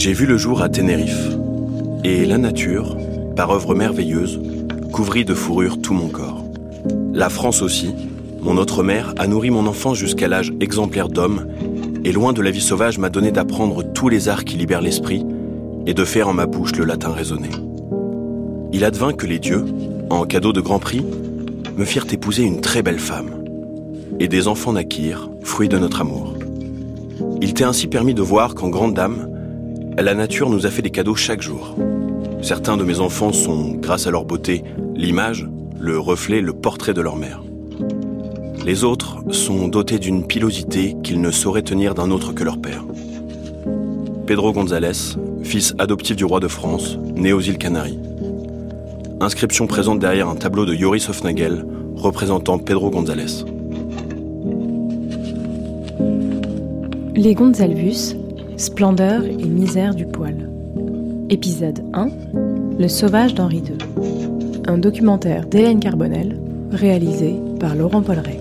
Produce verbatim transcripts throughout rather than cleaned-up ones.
J'ai vu le jour à Tenerife, et la nature, par œuvre merveilleuse, couvrit de fourrure tout mon corps. La France aussi, mon autre mère, a nourri mon enfance jusqu'à l'âge exemplaire d'homme, et loin de la vie sauvage m'a donné d'apprendre tous les arts qui libèrent l'esprit, et de faire en ma bouche le latin raisonné. Il advint que les dieux, en cadeau de grand prix, me firent épouser une très belle femme, et des enfants naquirent, fruits de notre amour. Il t'est ainsi permis de voir qu'en grande dame, la nature nous a fait des cadeaux chaque jour. Certains de mes enfants sont, grâce à leur beauté, l'image, le reflet, le portrait de leur mère. Les autres sont dotés d'une pilosité qu'ils ne sauraient tenir d'un autre que leur père. Pedro González, fils adoptif du roi de France, né aux îles Canaries. Inscription présente derrière un tableau de Joris Hofnagel représentant Pedro González. Les Gonzalvus, splendeur et misère du poil. Épisode un, Le sauvage d'Henri deux. Un documentaire d'Hélène Carbonel, réalisé par Laurent Polleret.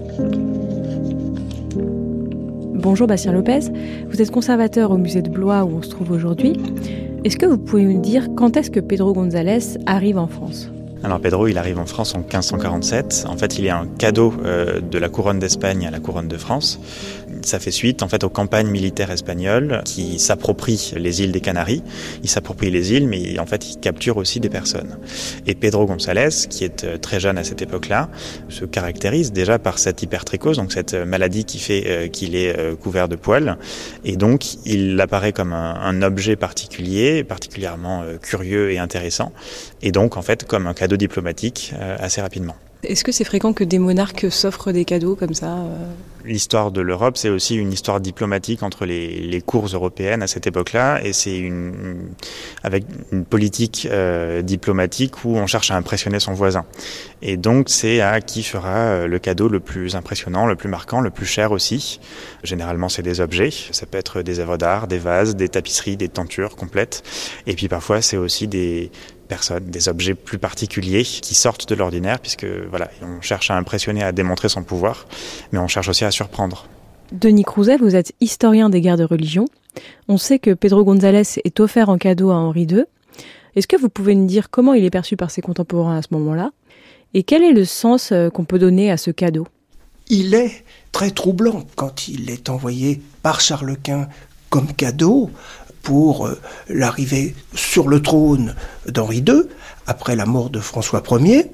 Bonjour Bastien Lopez, vous êtes conservateur au musée de Blois où on se trouve aujourd'hui. Est-ce que vous pouvez nous dire quand est-ce que Pedro González arrive en France ? Alors Pedro, il arrive en France en quinze cent quarante-sept. En fait, il est un cadeau euh, de la couronne d'Espagne à la couronne de France. Ça fait suite en fait aux campagnes militaires espagnoles qui s'approprient les îles des Canaries. Il s'approprie les îles, mais en fait, il capture aussi des personnes. Et Pedro González, qui est très jeune à cette époque-là, se caractérise déjà par cette hypertrichose, donc cette maladie qui fait euh, qu'il est euh, couvert de poils. Et donc, il apparaît comme un, un objet particulier, particulièrement euh, curieux et intéressant. Et donc, en fait, comme un cadeau diplomatique euh, assez rapidement. Est-ce que c'est fréquent que des monarques s'offrent des cadeaux comme ça euh... L'histoire de l'Europe, c'est aussi une histoire diplomatique entre les, les cours européennes à cette époque-là, et c'est une, une avec une politique euh, diplomatique où on cherche à impressionner son voisin. Et donc, c'est à qui fera le cadeau le plus impressionnant, le plus marquant, le plus cher aussi. Généralement, c'est des objets. Ça peut être des œuvres d'art, des vases, des tapisseries, des tentures complètes. Et puis parfois, c'est aussi des personnes, des objets plus particuliers qui sortent de l'ordinaire, puisque voilà, on cherche à impressionner, à démontrer son pouvoir, mais on cherche aussi à surprendre. Denis Crouzet, vous êtes historien des guerres de religion. On sait que Pedro González est offert en cadeau à Henri deux. Est-ce que vous pouvez nous dire comment il est perçu par ses contemporains à ce moment-là ? Et quel est le sens qu'on peut donner à ce cadeau ? Il est très troublant quand il est envoyé par Charles Quint comme cadeau pour l'arrivée sur le trône d'Henri deux, après la mort de François Ier.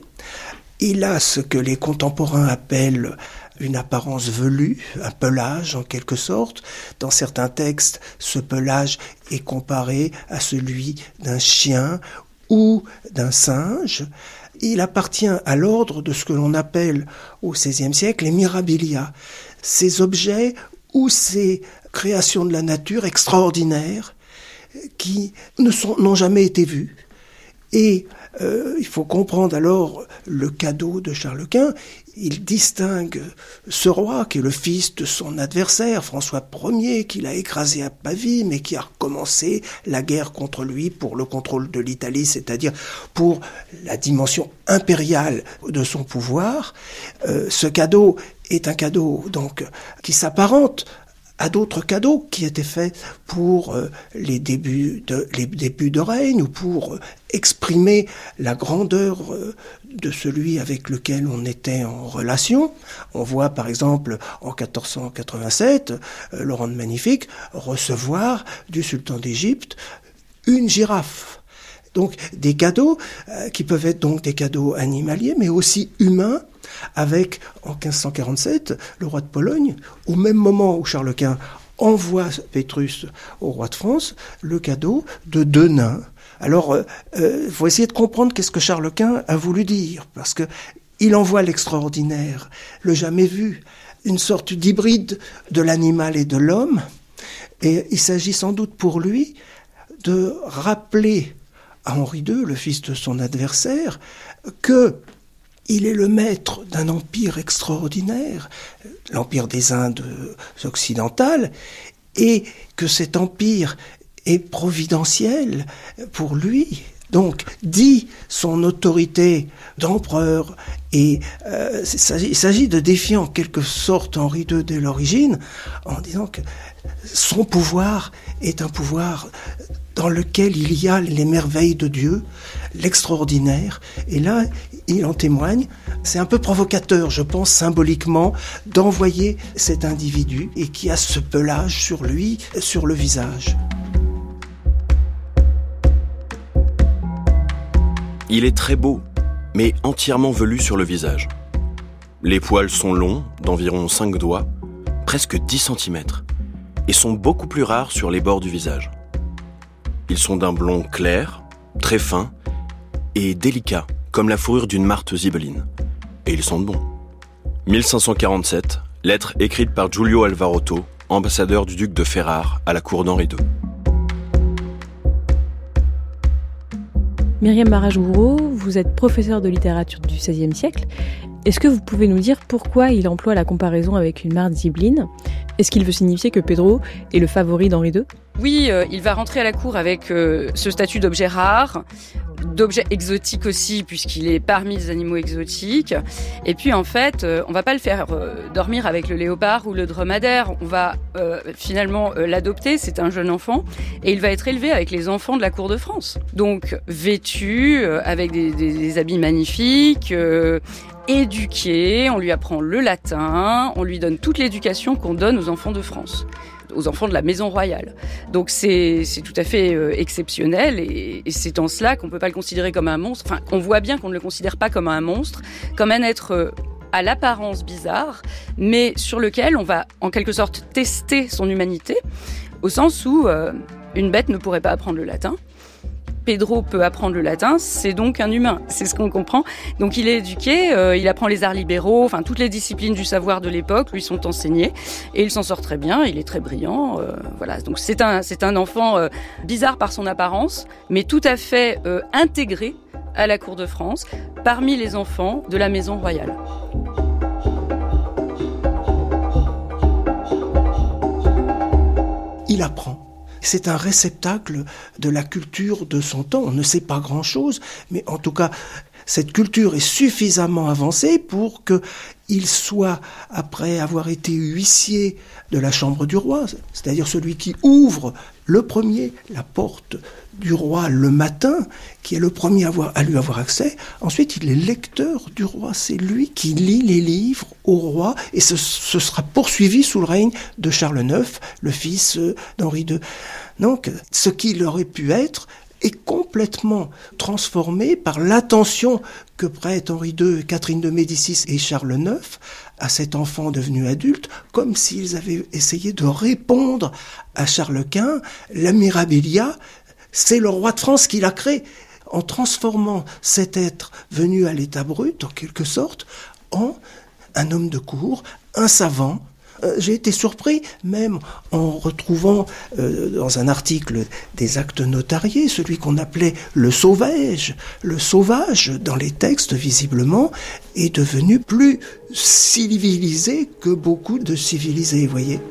Il a ce que les contemporains appellent une apparence velue, un pelage en quelque sorte. Dans certains textes, ce pelage est comparé à celui d'un chien ou d'un singe. Il appartient à l'ordre de ce que l'on appelle au seizième siècle les mirabilia, ces objets ou ces créations de la nature extraordinaires qui ne sont, n'ont jamais été vus. Et euh, il faut comprendre alors le cadeau de Charles Quint. Il distingue ce roi qui est le fils de son adversaire, François Ier, qu'il a écrasé à Pavie, mais qui a recommencé la guerre contre lui pour le contrôle de l'Italie, c'est-à-dire pour la dimension impériale de son pouvoir. Euh, ce cadeau est un cadeau donc qui s'apparente à d'autres cadeaux qui étaient faits pour euh, les débuts de les débuts de règne ou pour euh, exprimer la grandeur euh, de celui avec lequel on était en relation. On voit par exemple en quatorze cent quatre-vingt-sept euh, Laurent de Magnifique recevoir du sultan d'Égypte une girafe. Donc des cadeaux euh, qui peuvent être donc des cadeaux animaliers mais aussi humains, avec, en quinze cent quarante-sept, le roi de Pologne, au même moment où Charles Quint envoie Pétrus au roi de France, le cadeau de deux nains. Alors, il euh, faut essayer de comprendre qu'est-ce que Charles Quint a voulu dire, parce que il envoie l'extraordinaire, le jamais vu, une sorte d'hybride de l'animal et de l'homme, et il s'agit sans doute pour lui de rappeler à Henri deux, le fils de son adversaire, que il est le maître d'un empire extraordinaire, l'empire des Indes occidentales, et que cet empire est providentiel pour lui. Donc, dit son autorité d'empereur, et euh, il s'agit, il s'agit de défier en quelque sorte Henri deux dès l'origine, en disant que son pouvoir est un pouvoir dans lequel il y a les merveilles de Dieu, l'extraordinaire. Et là, il en témoigne. C'est un peu provocateur, je pense, symboliquement, d'envoyer cet individu et qui a ce pelage sur lui, sur le visage. Il est très beau, mais entièrement velu sur le visage. Les poils sont longs, d'environ cinq doigts, presque dix centimètres, et sont beaucoup plus rares sur les bords du visage. Ils sont d'un blond clair, très fin et délicat, comme la fourrure d'une martre zibeline. Et ils sentent bon. mille cinq cent quarante-sept, lettre écrite par Giulio Alvarotto, ambassadeur du duc de Ferrare à la cour d'Henri deux. Myriam Barrage-Gouraud, vous êtes professeure de littérature du seizième siècle. Est-ce que vous pouvez nous dire pourquoi il emploie la comparaison avec une martre zibeline ? Est-ce qu'il veut signifier que Pedro est le favori d'Henri deux ? Oui, euh, il va rentrer à la cour avec euh, ce statut d'objet rare, d'objet exotique aussi, puisqu'il est parmi les animaux exotiques. Et puis en fait, euh, on va pas le faire euh, dormir avec le léopard ou le dromadaire. On va euh, finalement euh, l'adopter. C'est un jeune enfant et il va être élevé avec les enfants de la cour de France. Donc vêtu, euh, avec des, des, des habits magnifiques. Euh, éduqué, on lui apprend le latin, on lui donne toute l'éducation qu'on donne aux enfants de France, aux enfants de la maison royale. Donc c'est, c'est tout à fait euh, exceptionnel et, et c'est en cela qu'on ne peut pas le considérer comme un monstre. Enfin, on voit bien qu'on ne le considère pas comme un monstre, comme un être euh, à l'apparence bizarre, mais sur lequel on va en quelque sorte tester son humanité, au sens où euh, une bête ne pourrait pas apprendre le latin. Pedro peut apprendre le latin, c'est donc un humain, c'est ce qu'on comprend. Donc il est éduqué, euh, il apprend les arts libéraux, enfin toutes les disciplines du savoir de l'époque lui sont enseignées et il s'en sort très bien, il est très brillant. Euh, voilà, donc c'est un c'est un enfant euh, bizarre par son apparence, mais tout à fait euh, intégré à la cour de France, parmi les enfants de la maison royale. Il apprend. C'est un réceptacle de la culture de son temps. On ne sait pas grand-chose, mais en tout cas, cette culture est suffisamment avancée pour qu'il soit, après avoir été huissier de la chambre du roi, c'est-à-dire celui qui ouvre le premier la porte du roi le matin, qui est le premier à, avoir, à lui avoir accès. Ensuite, il est lecteur du roi. C'est lui qui lit les livres au roi, et ce, ce sera poursuivi sous le règne de Charles neuf, le fils d'Henri deux. Donc, ce qu'il aurait pu être est complètement transformé par l'attention que prêtent Henri deux, Catherine de Médicis et Charles neuf à cet enfant devenu adulte, comme s'ils avaient essayé de répondre à Charles Quint. La Mirabilia, c'est le roi de France qui l'a créé, en transformant cet être venu à l'état brut, en quelque sorte, en un homme de cour, un savant. Euh, j'ai été surpris, même en retrouvant euh, dans un article des actes notariés, celui qu'on appelait le sauvage. Le sauvage, dans les textes, visiblement, est devenu plus civilisé que beaucoup de civilisés, vous voyez.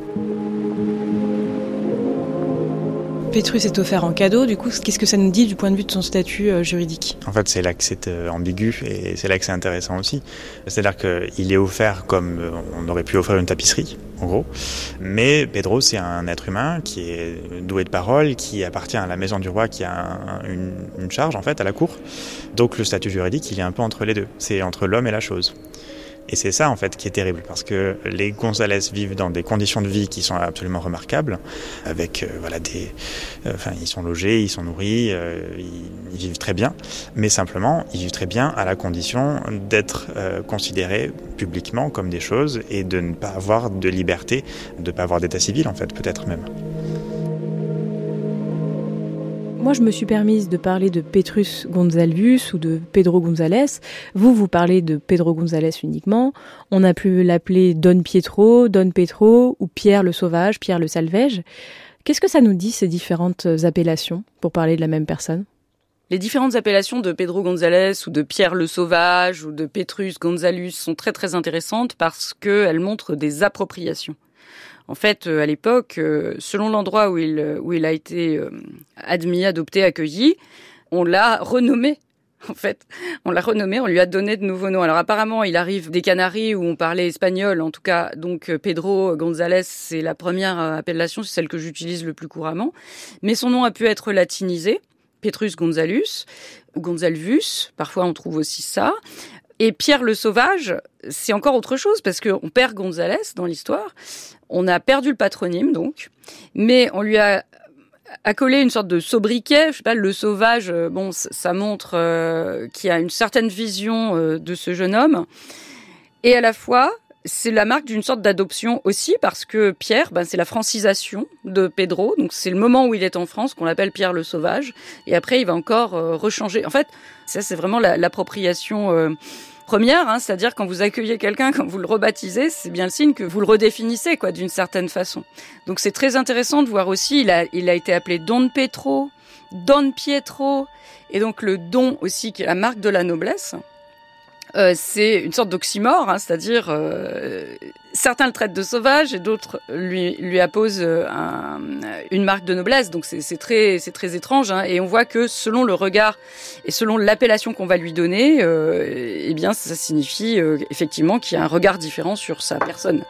Pétrus est offert en cadeau, du coup, qu'est-ce que ça nous dit du point de vue de son statut euh, juridique ? En fait, c'est là que c'est euh, ambigu et c'est là que c'est intéressant aussi. C'est-à-dire qu'il est offert comme euh, on aurait pu offrir une tapisserie, en gros. Mais Pedro, c'est un être humain qui est doué de parole, qui appartient à la maison du roi, qui a un, une, une charge, en fait, à la cour. Donc le statut juridique, il est un peu entre les deux. C'est entre l'homme et la chose. Et c'est ça, en fait, qui est terrible, parce que les Gonzalez vivent dans des conditions de vie qui sont absolument remarquables, avec, euh, voilà, des... Euh, enfin, ils sont logés, ils sont nourris, euh, ils, ils vivent très bien, mais simplement, ils vivent très bien à la condition d'être euh, considérés publiquement comme des choses et de ne pas avoir de liberté, de ne pas avoir d'état civil, en fait, peut-être même. Moi, je me suis permise de parler de Petrus Gonzalvus ou de Pedro González. Vous, vous parlez de Pedro González uniquement. On a pu l'appeler Don Pietro, Don Petro ou Pierre le Sauvage, Pierre le Salvage. Qu'est-ce que ça nous dit, ces différentes appellations, pour parler de la même personne ? Les différentes appellations de Pedro González ou de Pierre le Sauvage ou de Petrus Gonzalus sont très très intéressantes parce qu'elles montrent des appropriations. En fait, à l'époque, selon l'endroit où il, où il a été admis, adopté, accueilli, on l'a renommé En fait, on l'a renommé, on lui a donné de nouveaux noms. Alors apparemment, il arrive des Canaries où on parlait espagnol, en tout cas. Donc Pedro González, c'est la première appellation, c'est celle que j'utilise le plus couramment. Mais son nom a pu être latinisé, Petrus Gonzalus ou Gonzalvus. Parfois, on trouve aussi ça. Et Pierre le Sauvage, c'est encore autre chose parce qu'on perd González dans l'histoire. On a perdu le patronyme, donc, mais on lui a accolé une sorte de sobriquet. Je sais pas, le Sauvage. Bon, ça montre euh, qu'il y a une certaine vision euh, de ce jeune homme, et à la fois, c'est la marque d'une sorte d'adoption aussi parce que Pierre, ben, c'est la francisation de Pedro. Donc c'est le moment où il est en France qu'on l'appelle Pierre le Sauvage, et après il va encore euh, rechanger. En fait, ça c'est vraiment la, l'appropriation. Euh, Première, hein, c'est-à-dire quand vous accueillez quelqu'un, quand vous le rebaptisez, c'est bien le signe que vous le redéfinissez, quoi, d'une certaine façon. Donc c'est très intéressant de voir aussi, il a, il a été appelé Don Petro, Don Pietro, et donc le don aussi, qui est la marque de la noblesse. Euh, c'est une sorte d'oxymore, hein, c'est-à-dire euh, certains le traitent de sauvage et d'autres lui lui apposent un, une marque de noblesse. Donc c'est, c'est très c'est très étrange, hein, et on voit que selon le regard et selon l'appellation qu'on va lui donner, euh, eh bien ça signifie euh, effectivement qu'il y a un regard différent sur sa personne.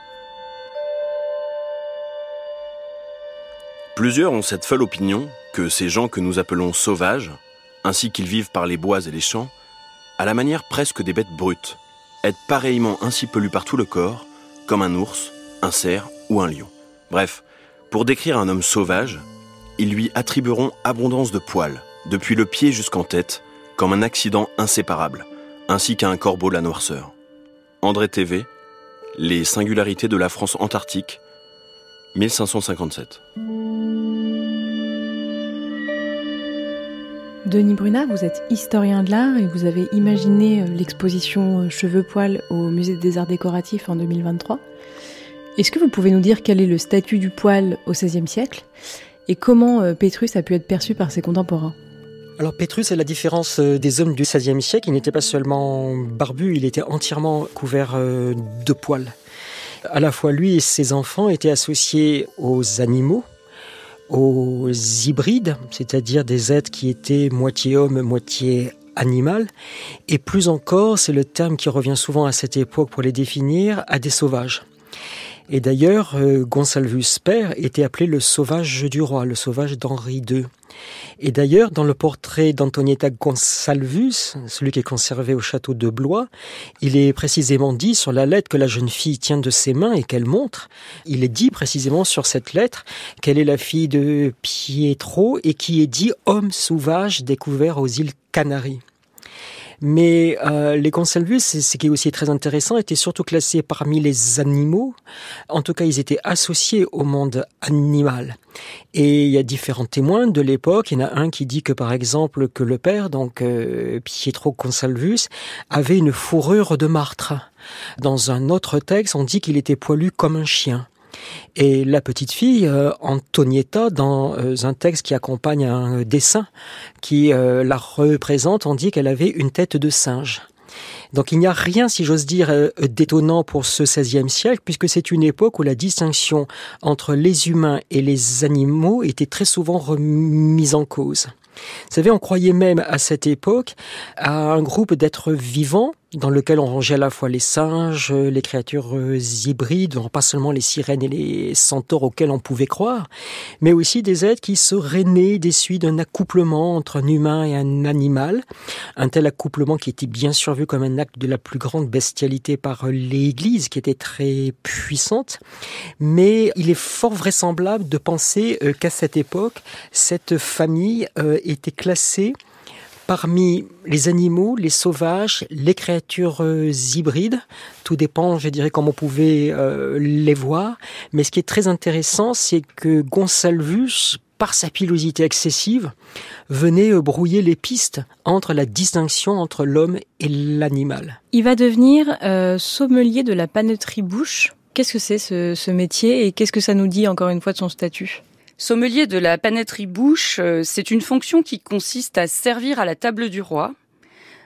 Plusieurs ont cette folle opinion que ces gens que nous appelons sauvages, ainsi qu'ils vivent par les bois et les champs, à la manière presque des bêtes brutes, être pareillement ainsi pelus par tout le corps, comme un ours, un cerf ou un lion. Bref, pour décrire un homme sauvage, ils lui attribueront abondance de poils, depuis le pied jusqu'en tête, comme un accident inséparable, ainsi qu'à un corbeau la noirceur. André T V, Les singularités de la France antarctique, mille cinq cent cinquante-sept. Denis Brunat, vous êtes historien de l'art et vous avez imaginé l'exposition Cheveux-poils au Musée des Arts Décoratifs en deux mille vingt-trois. Est-ce que vous pouvez nous dire quel est le statut du poil au seizième siècle et comment Pétrus a pu être perçu par ses contemporains ? Alors Pétrus, à la différence des hommes du seizième siècle, il n'était pas seulement barbu, il était entièrement couvert de poils. À la fois lui et ses enfants étaient associés aux animaux, aux hybrides, c'est-à-dire des êtres qui étaient moitié homme, moitié animal, et plus encore, c'est le terme qui revient souvent à cette époque pour les définir, à des sauvages. Et d'ailleurs, euh, Gonsalvus père était appelé le sauvage du roi, le sauvage d'Henri deux. Et d'ailleurs, dans le portrait d'Antonietta Gonsalvus, celui qui est conservé au château de Blois, il est précisément dit sur la lettre que la jeune fille tient de ses mains et qu'elle montre, il est dit précisément sur cette lettre qu'elle est la fille de Pietro et qui est dit homme sauvage découvert aux îles Canaries. Mais euh, les Gonsalvus, ce qui est aussi très intéressant, étaient surtout classés parmi les animaux. En tout cas, ils étaient associés au monde animal. Et il y a différents témoins de l'époque. Il y en a un qui dit que, par exemple, que le père, donc euh, Pietro Gonsalvus, avait une fourrure de martre. Dans un autre texte, on dit qu'il était poilu comme un chien. Et la petite fille, euh, Antonietta, dans euh, un texte qui accompagne un dessin qui euh, la représente, on dit qu'elle avait une tête de singe. Donc il n'y a rien, si j'ose dire, euh, d'étonnant pour ce seizième siècle, puisque c'est une époque où la distinction entre les humains et les animaux était très souvent remise en cause. Vous savez, on croyait même à cette époque à un groupe d'êtres vivants dans lequel on rangeait à la fois les singes, les créatures hybrides, pas seulement les sirènes et les centaures auxquels on pouvait croire, mais aussi des êtres qui seraient nés des suites d'un accouplement entre un humain et un animal. Un tel accouplement qui était bien sûr vu comme un acte de la plus grande bestialité par l'Église, qui était très puissante. Mais il est fort vraisemblable de penser qu'à cette époque, cette famille était classée parmi les animaux, les sauvages, les créatures euh, hybrides. Tout dépend, je dirais, comment on pouvait euh, les voir. Mais ce qui est très intéressant, c'est que Gonsalvus, par sa pilosité excessive, venait euh, brouiller les pistes entre la distinction entre l'homme et l'animal. Il va devenir euh, sommelier de la paneterie Bouche. Qu'est-ce que c'est ce, ce métier et qu'est-ce que ça nous dit encore une fois de son statut ? Sommelier de la paneterie Bouche, c'est une fonction qui consiste à servir à la table du roi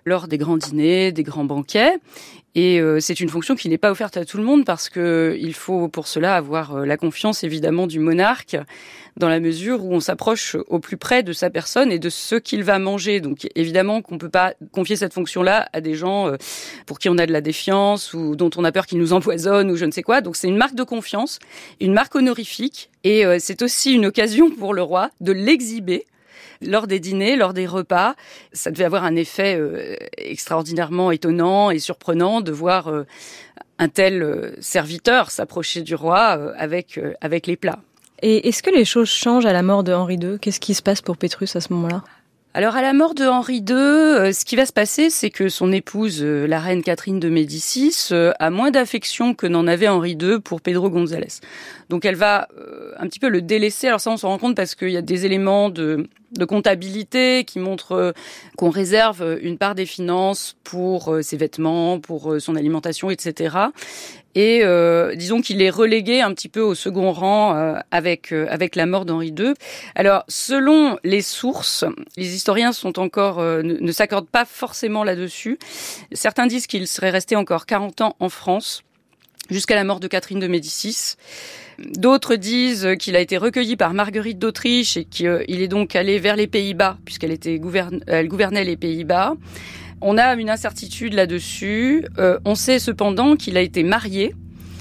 lors des grands dîners, des grands banquets. Et euh, c'est une fonction qui n'est pas offerte à tout le monde parce que il faut pour cela avoir euh, la confiance évidemment du monarque dans la mesure où on s'approche au plus près de sa personne et de ce qu'il va manger. Donc évidemment qu'on peut pas confier cette fonction-là à des gens euh, pour qui on a de la défiance ou dont on a peur qu'ils nous empoisonnent ou je ne sais quoi. Donc c'est une marque de confiance, une marque honorifique et euh, c'est aussi une occasion pour le roi de l'exhiber lors des dîners, lors des repas. Ça devait avoir un effet euh, extraordinairement étonnant et surprenant de voir euh, un tel euh, serviteur s'approcher du roi euh, avec, euh, avec les plats. Et est-ce que les choses changent à la mort de Henri deux ? Qu'est-ce qui se passe pour Pétrus à ce moment-là ? Alors à la mort de Henri deux, euh, ce qui va se passer, c'est que son épouse, euh, la reine Catherine de Médicis, euh, a moins d'affection que n'en avait Henri deux pour Pedro González. Donc elle va euh, un petit peu le délaisser. Alors ça, on s'en rend compte parce qu'il y a des éléments de, de comptabilité qui montrent euh, qu'on réserve une part des finances pour euh, ses vêtements, pour euh, son alimentation, et cetera. Et euh, disons qu'il est relégué un petit peu au second rang euh, avec euh, avec la mort d'Henri deux. Alors, selon les sources, les historiens sont encore euh, ne, ne s'accordent pas forcément là-dessus. Certains disent qu'il serait resté encore quarante ans en France jusqu'à la mort de Catherine de Médicis. D'autres disent qu'il a été recueilli par Marguerite d'Autriche et qu'il est donc allé vers les Pays-Bas puisqu'elle était gouverne, elle gouvernait les Pays-Bas. On a une incertitude là-dessus. Euh, on sait cependant qu'il a été marié.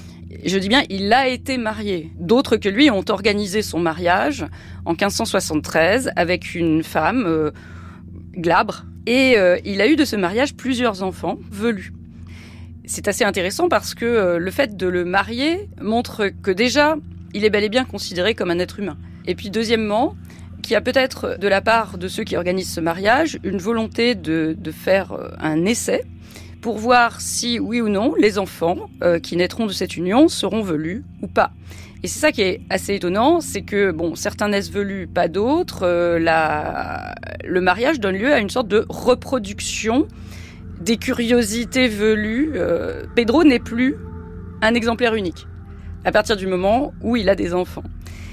Je dis bien, il a été marié. D'autres que lui ont organisé son mariage en quinze cent soixante-treize avec une femme euh, glabre. Et euh, il a eu de ce mariage plusieurs enfants velus. C'est assez intéressant parce que euh, le fait de le marier montre que déjà, il est bel et bien considéré comme un être humain. Et puis deuxièmement, qu'il y a peut-être de la part de ceux qui organisent ce mariage une volonté de, de faire un essai pour voir si, oui ou non, les enfants euh, qui naîtront de cette union seront velus ou pas. Et c'est ça qui est assez étonnant, c'est que bon, certains naissent velus, pas d'autres. Euh, la... Le mariage donne lieu à une sorte de reproduction des curiosités velues. Euh, Pedro n'est plus un exemplaire unique à partir du moment où il a des enfants.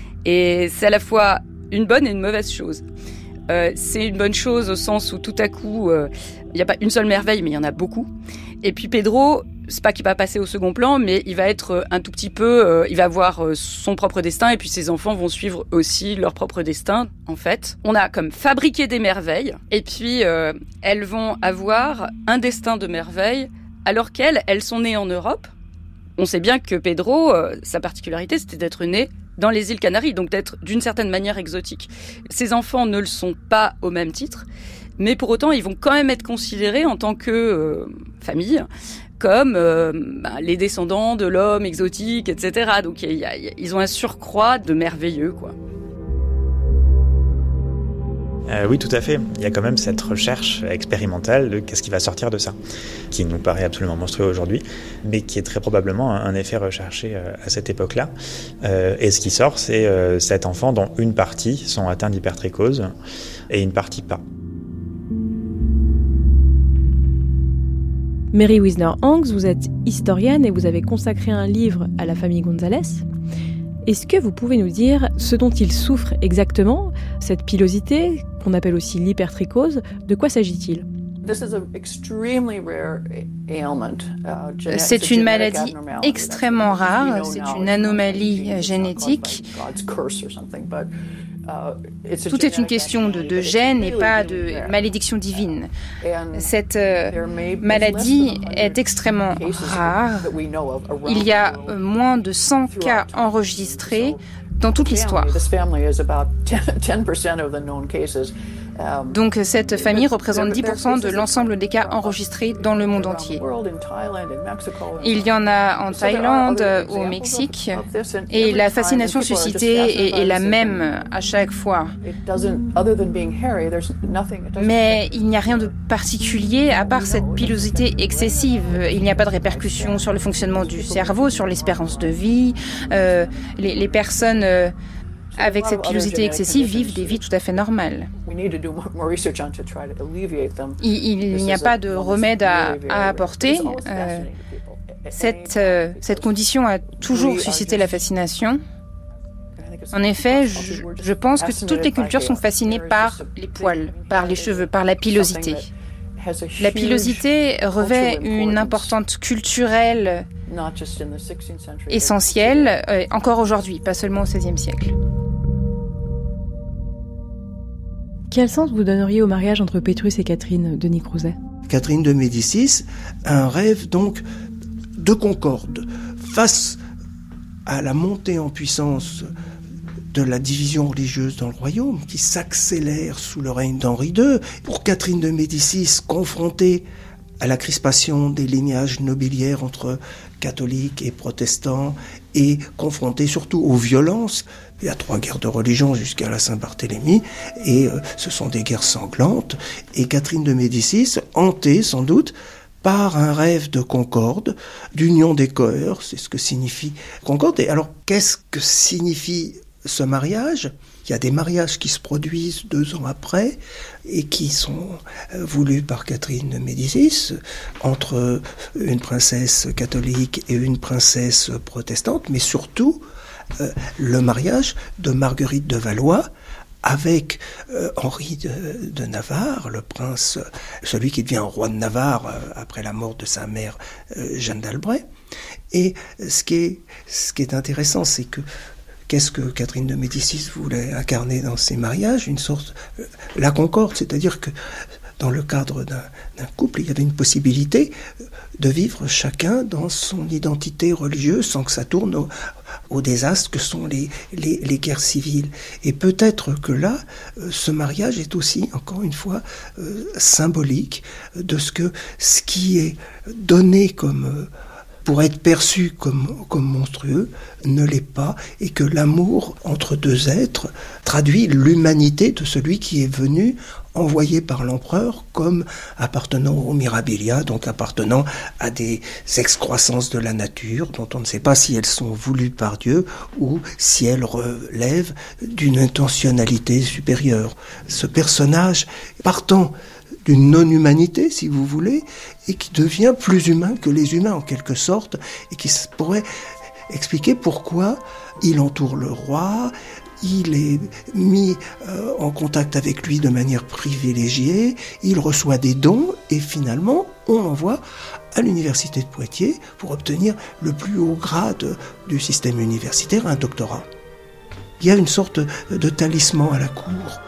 Et c'est à la fois une bonne et une mauvaise chose. Euh, c'est une bonne chose au sens où tout à coup, il euh, n'y a pas une seule merveille, mais il y en a beaucoup. Et puis Pedro, c'est pas qu'il va passer au second plan, mais il va être un tout petit peu, euh, il va avoir euh, son propre destin, et puis ses enfants vont suivre aussi leur propre destin. En fait, on a comme fabriqué des merveilles, et puis euh, elles vont avoir un destin de merveille, alors qu'elles, elles sont nées en Europe. On sait bien que Pedro, euh, sa particularité, c'était d'être né dans les îles Canaries, donc d'être d'une certaine manière exotique. Ses enfants ne le sont pas au même titre, mais pour autant, ils vont quand même être considérés en tant que euh, famille, comme euh, bah, les descendants de l'homme exotique, et cetera. Donc y a, y a, ils ont un surcroît de merveilleux, quoi. Euh, oui, tout à fait. Il y a quand même cette recherche expérimentale de qu'est-ce qui va sortir de ça, qui nous paraît absolument monstrueux aujourd'hui, mais qui est très probablement un effet recherché à cette époque-là. Euh, et ce qui sort, c'est euh, sept enfants dont une partie sont atteints d'hypertrichose et une partie pas. Mary Wisner-Hanks, vous êtes historienne et vous avez consacré un livre à la famille González. Est-ce que vous pouvez nous dire ce dont ils souffrent exactement, cette pilosité, qu'on appelle aussi l'hypertrichose, de quoi s'agit-il ? C'est une maladie extrêmement rare, c'est une anomalie génétique. Tout est une question de, de gène et pas de malédiction divine. Cette euh, maladie est extrêmement rare. Il y a euh, moins de cent cas enregistrés dans toute l'histoire. Donc cette famille représente dix pour cent de l'ensemble des cas enregistrés dans le monde entier. Il y en a en Thaïlande, au Mexique, et la fascination suscitée est, est la même à chaque fois. Mais il n'y a rien de particulier à part cette pilosité excessive. Il n'y a pas de répercussions sur le fonctionnement du cerveau, sur l'espérance de vie. Euh, les, les personnes euh, avec cette pilosité excessive vivent des vies tout à fait normales. Il, il n'y a pas de remède à, à apporter. Euh, cette, euh, cette condition a toujours suscité la fascination. En effet, je, je pense que toutes les cultures sont fascinées par les poils, par les cheveux, par la pilosité. La pilosité revêt une importance culturelle essentielle, euh, encore aujourd'hui, pas seulement au seizième siècle. Quel sens vous donneriez au mariage entre Pétrus et Catherine, Denis Crouzet ? Catherine de Médicis a un rêve donc de concorde face à la montée en puissance de la division religieuse dans le royaume qui s'accélère sous le règne d'Henri deux. Pour Catherine de Médicis, confrontée à la crispation des lignages nobiliaires entre catholiques et protestants et confrontée surtout aux violences, il y a trois guerres de religion jusqu'à la Saint-Barthélemy et euh, ce sont des guerres sanglantes et Catherine de Médicis, hantée sans doute par un rêve de concorde, d'union des coheurs, c'est ce que signifie concorde. Et alors qu'est-ce que signifie ce mariage? Il y a des mariages qui se produisent deux ans après et qui sont voulus par Catherine de Médicis entre une princesse catholique et une princesse protestante, mais surtout euh, le mariage de Marguerite de Valois avec euh, Henri de, de Navarre, le prince, celui qui devient roi de Navarre euh, après la mort de sa mère euh, Jeanne d'Albret. Et ce qui est, ce qui est intéressant, c'est que qu'est-ce que Catherine de Médicis voulait incarner dans ses mariages? Une sorte, euh, la concorde, c'est-à-dire que dans le cadre d'un, d'un couple, il y avait une possibilité de vivre chacun dans son identité religieuse sans que ça tourne au, au désastre que sont les, les, les guerres civiles. Et peut-être que là, euh, ce mariage est aussi, encore une fois, euh, symbolique de ce que ce qui est donné comme euh, pour être perçu comme, comme monstrueux, ne l'est pas, et que l'amour entre deux êtres traduit l'humanité de celui qui est venu envoyé par l'empereur comme appartenant au mirabilia, donc appartenant à des excroissances de la nature, dont on ne sait pas si elles sont voulues par Dieu ou si elles relèvent d'une intentionnalité supérieure. Ce personnage, partant d'une non-humanité, si vous voulez, et qui devient plus humain que les humains, en quelque sorte, et qui pourrait expliquer pourquoi il entoure le roi, il est mis euh, en contact avec lui de manière privilégiée, il reçoit des dons, et finalement, on l'envoie à l'université de Poitiers pour obtenir le plus haut grade du système universitaire, un doctorat. Il y a une sorte de talisman à la cour.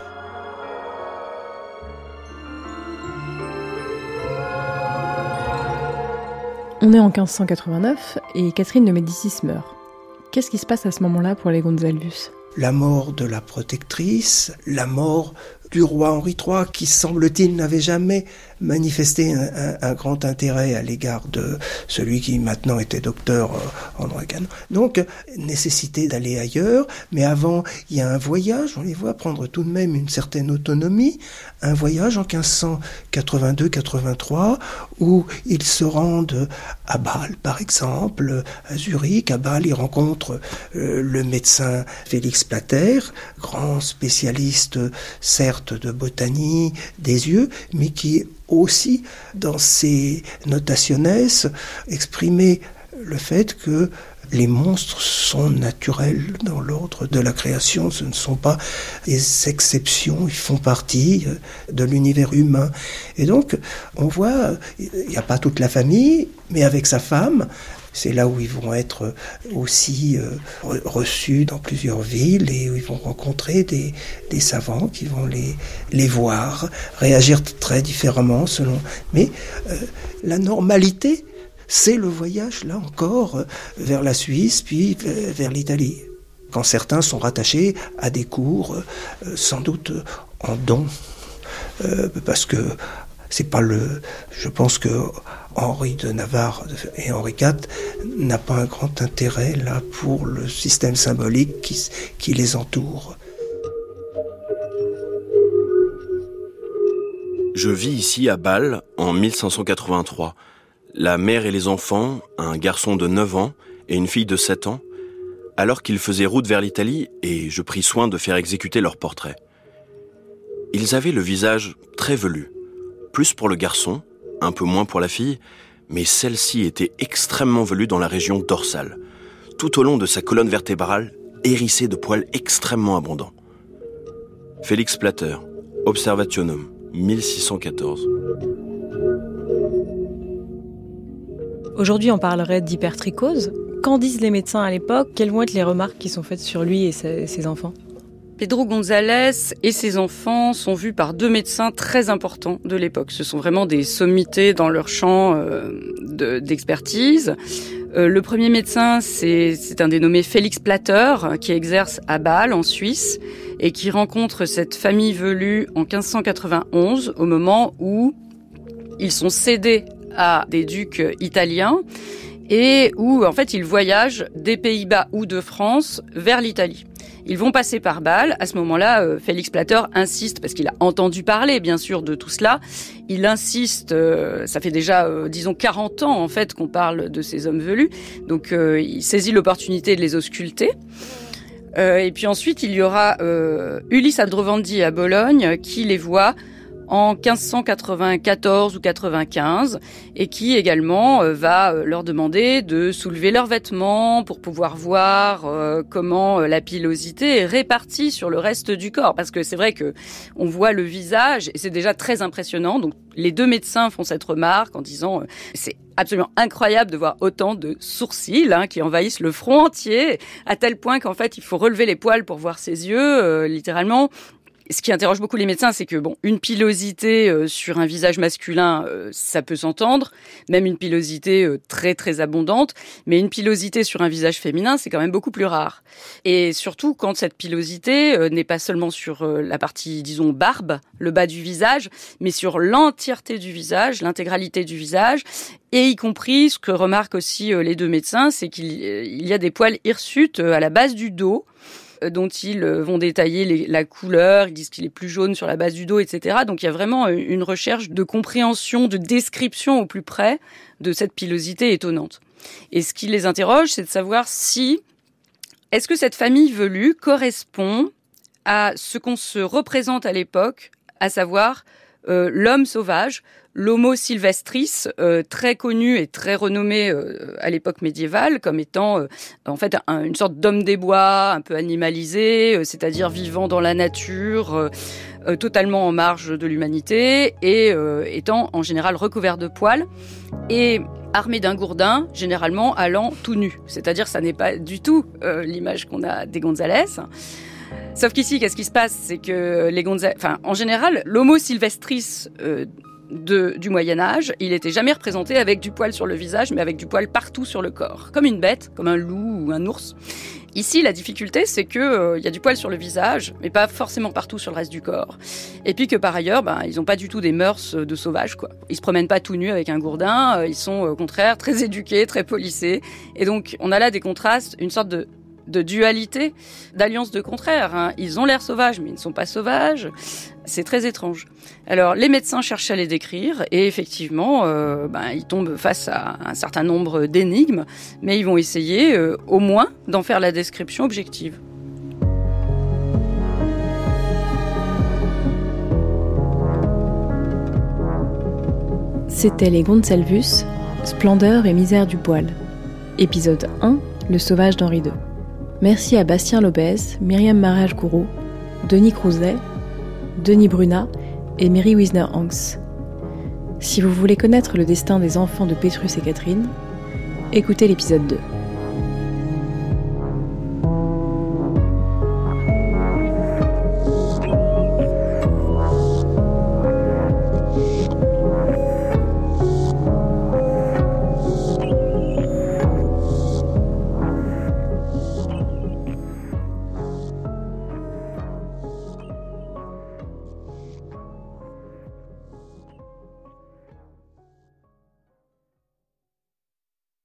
On est en quinze cent quatre-vingt-neuf et Catherine de Médicis meurt. Qu'est-ce qui se passe à ce moment-là pour les Gonzalvus ? La mort de la protectrice, la mort du roi Henri trois, qui semble-t-il n'avait jamais manifesté un, un, un grand intérêt à l'égard de celui qui maintenant était docteur en droit canon. Donc, nécessité d'aller ailleurs, mais avant, il y a un voyage, on les voit prendre tout de même une certaine autonomie, un voyage en quinze cent quatre-vingt-deux quatre-vingt-trois, où ils se rendent à Bâle, par exemple, à Zurich. À Bâle, ils rencontrent euh, le médecin Félix Plater, grand spécialiste, certes, de botanie des yeux, mais qui aussi, dans ses notationes, exprimait le fait que les monstres sont naturels dans l'ordre de la création, ce ne sont pas des exceptions, ils font partie de l'univers humain. Et donc, on voit, il n'y a pas toute la famille, mais avec sa femme, c'est là où ils vont être aussi euh, reçus dans plusieurs villes et où ils vont rencontrer des, des savants qui vont les, les voir, réagir très différemment selon... Mais euh, la normalité, c'est le voyage, là encore, vers la Suisse, puis vers l'Italie. Quand certains sont rattachés à des cours, euh, sans doute en don, euh, parce que c'est pas le... Je pense que Henri de Navarre et Henri quatre n'a pas un grand intérêt là pour le système symbolique qui, qui les entoure. Je vis ici à Bâle en mille cinq cent quatre-vingt-trois. La mère et les enfants, un garçon de neuf ans et une fille de sept ans, alors qu'ils faisaient route vers l'Italie et je pris soin de faire exécuter leurs portraits. Ils avaient le visage très velu, plus pour le garçon, un peu moins pour la fille, mais celle-ci était extrêmement velue dans la région dorsale, tout au long de sa colonne vertébrale, hérissée de poils extrêmement abondants. Félix Plater, Observationum, mille six cent quatorze. Aujourd'hui, on parlerait d'hypertrichose. Qu'en disent les médecins à l'époque ? Quelles vont être les remarques qui sont faites sur lui et ses, ses enfants ? Pedro González et ses enfants sont vus par deux médecins très importants de l'époque. Ce sont vraiment des sommités dans leur champ euh, de, d'expertise. Euh, le premier médecin, c'est, c'est un dénommé Félix Plater, qui exerce à Bâle, en Suisse, et qui rencontre cette famille velue en quinze cent quatre-vingt-onze, au moment où ils sont cédés à des ducs italiens et où, en fait, ils voyagent des Pays-Bas ou de France vers l'Italie. Ils vont passer par Bâle. À ce moment-là, euh, Félix Plater insiste, parce qu'il a entendu parler, bien sûr, de tout cela. Il insiste, euh, ça fait déjà, euh, disons, quarante ans, en fait, qu'on parle de ces hommes velus. Donc, euh, il saisit l'opportunité de les ausculter. Euh, et puis ensuite, il y aura euh, Ulysse Aldrovandi à Bologne, qui les voit en quinze cent quatre-vingt-quatorze ou quatre-vingt-quinze, et qui également euh, va euh, leur demander de soulever leurs vêtements pour pouvoir voir euh, comment euh, la pilosité est répartie sur le reste du corps. Parce que c'est vrai que on voit le visage, et c'est déjà très impressionnant. Donc les deux médecins font cette remarque en disant euh, c'est absolument incroyable de voir autant de sourcils hein, qui envahissent le front entier, à tel point qu'en fait il faut relever les poils pour voir ses yeux, euh, littéralement. Ce qui interroge beaucoup les médecins, c'est que bon, une pilosité euh, sur un visage masculin, euh, ça peut s'entendre, même une pilosité euh, très très abondante, mais une pilosité sur un visage féminin, c'est quand même beaucoup plus rare. Et surtout quand cette pilosité euh, n'est pas seulement sur euh, la partie, disons, barbe, le bas du visage, mais sur l'entièreté du visage, l'intégralité du visage, et y compris, ce que remarquent aussi euh, les deux médecins, c'est qu'il euh, il y a des poils hirsutes euh, à la base du dos, dont ils vont détailler les, la couleur, ils disent qu'il est plus jaune sur la base du dos, et cetera. Donc il y a vraiment une recherche de compréhension, de description au plus près de cette pilosité étonnante. Et ce qui les interroge, c'est de savoir si, est-ce que cette famille velue correspond à ce qu'on se représente à l'époque, à savoir euh, l'homme sauvage, l'Homo sylvestris, euh, très connu et très renommé euh, à l'époque médiévale comme étant euh, en fait un, une sorte d'homme des bois, un peu animalisé, euh, c'est-à-dire vivant dans la nature, euh, euh, totalement en marge de l'humanité et euh, étant en général recouvert de poils et armé d'un gourdin, généralement allant tout nu. C'est-à-dire ça n'est pas du tout euh, l'image qu'on a des González. Sauf qu'ici, qu'est-ce qui se passe ? C'est que les González, enfin en général, l'Homo sylvestris euh, De, du Moyen-Âge, il n'était jamais représenté avec du poil sur le visage, mais avec du poil partout sur le corps, comme une bête, comme un loup ou un ours. Ici, la difficulté, c'est qu'il euh, y a du poil sur le visage, mais pas forcément partout sur le reste du corps. Et puis que par ailleurs, ben, ils n'ont pas du tout des mœurs de sauvages, quoi. Ils se promènent pas tout nus avec un gourdin, euh, ils sont au contraire très éduqués, très polissés. Et donc, on a là des contrastes, une sorte de de dualité, d'alliance de contraires. Hein. Ils ont l'air sauvages, mais ils ne sont pas sauvages. C'est très étrange. Alors, les médecins cherchent à les décrire, et effectivement, euh, ben, ils tombent face à un certain nombre d'énigmes, mais ils vont essayer, euh, au moins, d'en faire la description objective. C'était les Gonzálvus, Splendeur et misère du poil. Épisode un, Le sauvage d'Henri deux. Merci à Bastien Lobez, Myriam Marage-Gourou, Denis Crouzet, Denis Brunat et Mary Wisner-Hanks. Si vous voulez connaître le destin des enfants de Pétrus et Catherine, écoutez l'épisode deux.